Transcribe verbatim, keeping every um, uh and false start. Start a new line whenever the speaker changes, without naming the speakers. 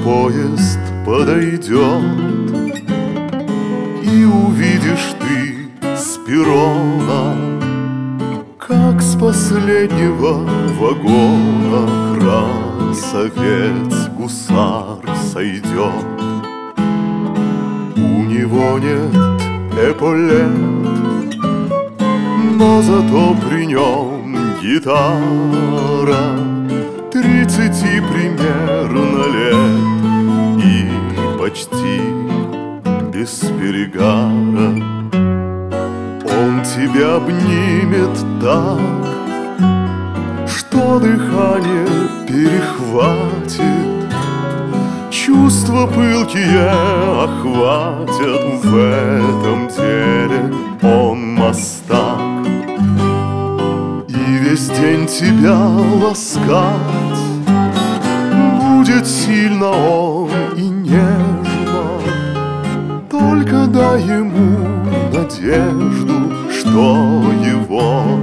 поезд подойдет, и увидишь ты с перрона, как с последнего вагона красавец-гусар сойдет. У него нет эполет, но зато при нем гитара. Тридцати примерно лет и почти без перегара. Он тебя обнимет так, что дыхание перехватит, чувства пылкие охватят. В этом деле он мастак, и весь день тебя ласкать будет сильно он и нежно. Только дай ему надежду, что его